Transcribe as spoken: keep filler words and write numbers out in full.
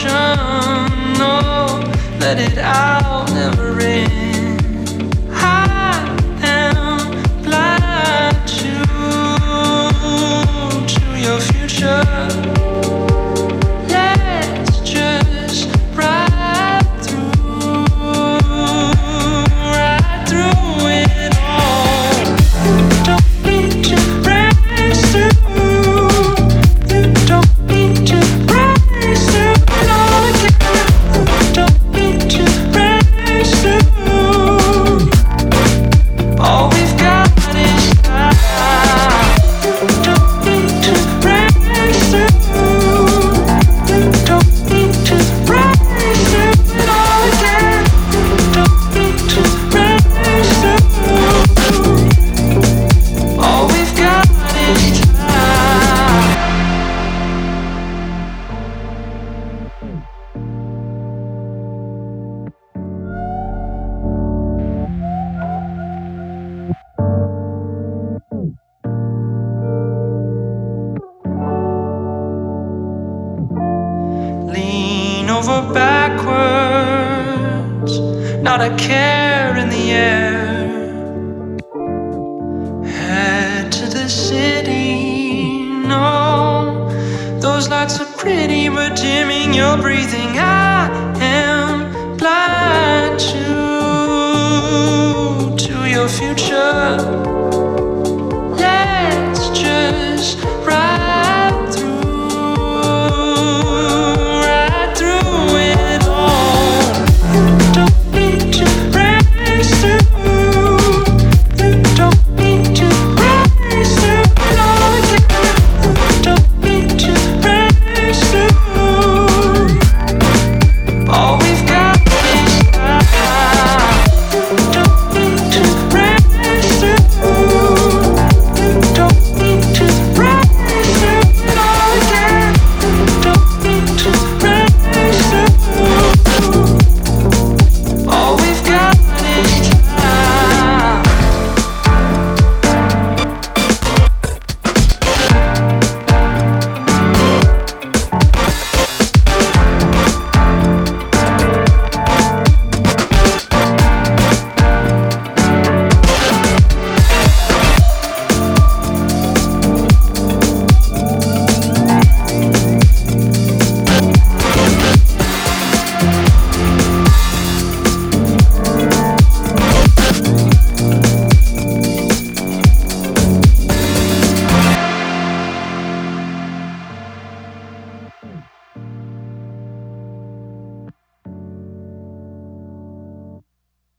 No, let it out, never end. I am blind to, to your future. Let's just ride through, ride through it all. Don't need to race through. You don't need to race through it all again. Don't need to race through. All we've got is time. You don't need to race through. You don't need to race through it all again. You don't need to race through. All we've got is time. Lean over backwards, not a care in the air. Head to the city, no, those lights are pretty but dimming your breathing. I am blind to, to your future.